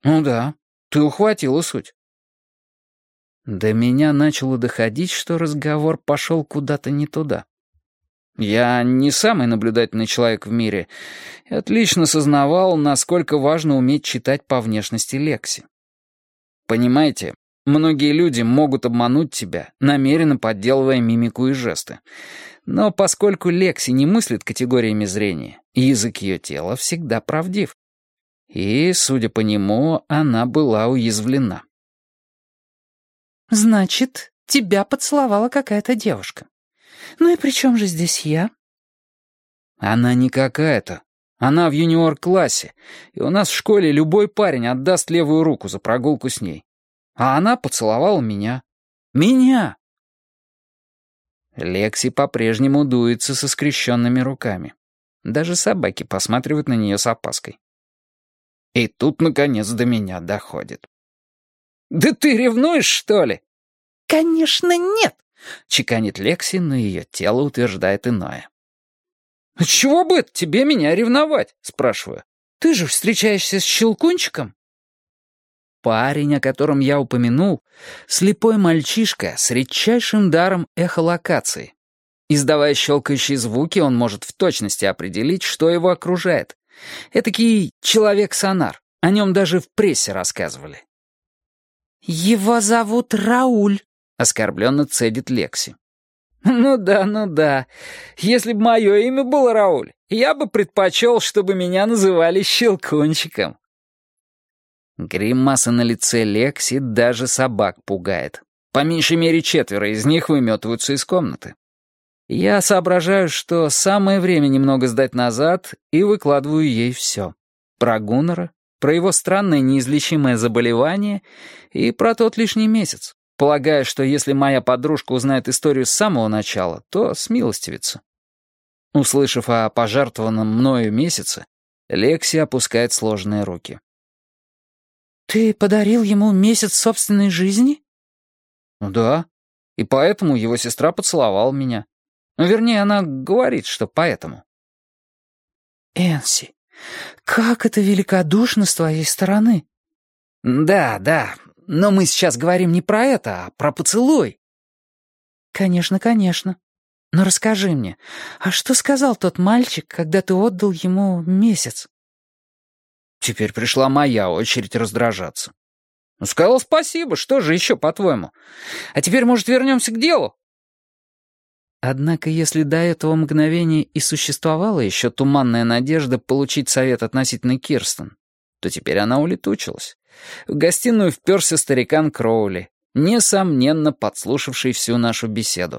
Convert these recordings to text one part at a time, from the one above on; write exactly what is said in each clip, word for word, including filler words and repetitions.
Ну да, ты ухватила суть. До меня начало доходить, что разговор пошел куда-то не туда. Я не самый наблюдательный человек в мире и отлично сознавал, насколько важно уметь читать по внешности Лекси. Понимаете, многие люди могут обмануть тебя, намеренно подделывая мимику и жесты. Но поскольку Лекси не мыслит категориями зрения, язык ее тела всегда правдив. И, судя по нему, она была уязвлена. «Значит, тебя поцеловала какая-то девушка. Ну и при чем же здесь я?» Она не какая-то. Она в юниор-классе, и у нас в школе любой парень отдаст левую руку за прогулку с ней. А она поцеловала меня. Меня! Лекси по-прежнему дуется со скрещенными руками. Даже собаки посматривают на нее с опаской. И тут, наконец, до меня доходит. «Да ты ревнуешь, что ли?» «Конечно, нет!» — чеканит Лекси, но ее тело утверждает иное. «С чего бы это тебе меня ревновать?» — спрашиваю. «Ты же встречаешься с Щелкунчиком?» Парень, о котором я упомянул, слепой мальчишка с редчайшим даром эхолокации. Издавая щелкающие звуки, он может в точности определить, что его окружает. Этакий человек-сонар. О нем даже в прессе рассказывали. «Его зовут Рауль», — оскорбленно цедит Лекси. «Ну да, ну да. Если бы мое имя было Рауль, я бы предпочел, чтобы меня называли Щелкунчиком». Гримаса на лице Лекси даже собак пугает. По меньшей мере четверо из них выметываются из комнаты. Я соображаю, что самое время немного сдать назад, и выкладываю ей все. Про Гуннера, про его странное неизлечимое заболевание и про тот лишний месяц. Полагаю, что если моя подружка узнает историю с самого начала, то смилостивится. Услышав о пожертвованном мною месяце, Лекси опускает сложенные руки. «Ты подарил ему месяц собственной жизни?» «Ну да, и поэтому его сестра поцеловала меня. Ну, вернее, она говорит, что поэтому». «Энси, как это великодушно с твоей стороны!» «Да, да, но мы сейчас говорим не про это, а про поцелуй». «Конечно, конечно. Но расскажи мне, а что сказал тот мальчик, когда ты отдал ему месяц?» Теперь пришла моя очередь раздражаться. Ну, сказал спасибо, что же еще, по-твоему? А теперь, может, вернемся к делу? Однако, если до этого мгновения и существовала еще туманная надежда получить совет относительно Кирстен, то теперь она улетучилась. В гостиную вперся старикан Кроули, несомненно подслушавший всю нашу беседу.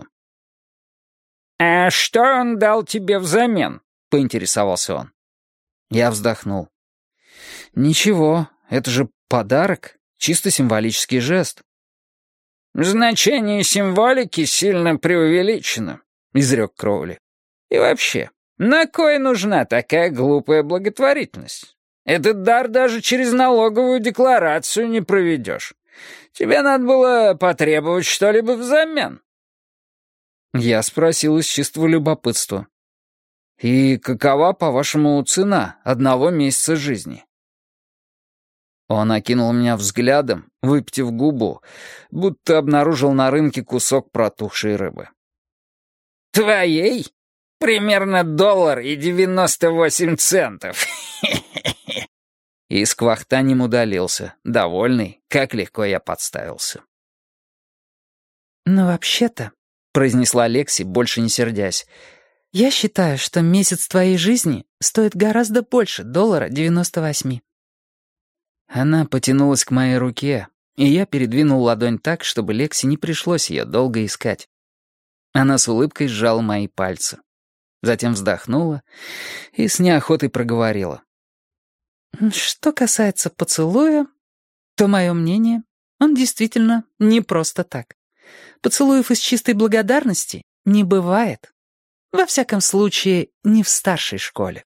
«А что он дал тебе взамен?» — поинтересовался он. Я вздохнул. «Ничего, это же подарок, чисто символический жест». «Значение символики сильно преувеличено», — изрек Кроули. «И вообще, на кой нужна такая глупая благотворительность? Этот дар даже через налоговую декларацию не проведешь. Тебе надо было потребовать что-либо взамен». Я спросил из чистого любопытства. «И какова, по-вашему, цена одного месяца жизни?» Он окинул меня взглядом, выпитив губу, будто обнаружил на рынке кусок протухшей рыбы. «Твоей? Примерно доллар и девяносто восемь центов!» И с квахтанием удалился, довольный, как легко я подставился. «Но вообще-то», — произнесла Лекси, больше не сердясь, «я считаю, что месяц твоей жизни стоит гораздо больше доллара девяносто восьми». Она потянулась к моей руке, и я передвинул ладонь так, чтобы Лекси не пришлось ее долго искать. Она с улыбкой сжала мои пальцы. Затем вздохнула и с неохотой проговорила. «Что касается поцелуя, то мое мнение, он действительно не просто так. Поцелуев из чистой благодарности не бывает. Во всяком случае, не в старшей школе».